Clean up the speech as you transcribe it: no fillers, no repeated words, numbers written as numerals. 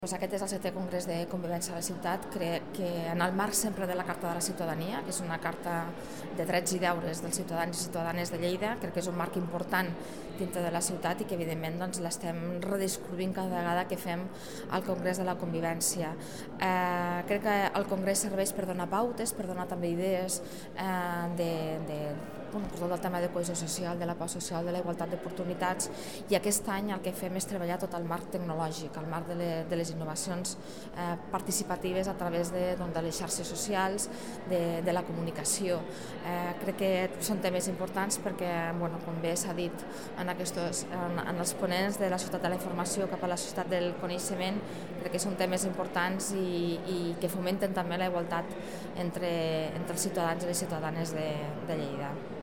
Aquest és el 7è Congrés de Convivència a la Ciutat, crec que en el marc sempre de la Carta de la Ciutadania, que és una carta de drets i deures dels ciutadans i ciutadanes de Lleida, crec que és un marc important dintre de la ciutat i que evidentment l'estem redescobrint cada vegada que fem el Congrés de la Convivència. Crec que el Congrés serveix per donar pautes, per donar també idees del tema de cohesió social, de la pau social, de la igualtat d'oportunitats, i aquest any el que fem és treballar tot el marc tecnològic, el marc de les innovacions participatives a través de les xarxes socials, de la comunicació. Crec que són temes importants perquè, com bé s'ha dit en els ponents de la ciutat de la informació cap a la ciutat del coneixement, crec que són temes importants i que fomenten també la igualtat entre els ciutadans i les ciutadanes de Lleida.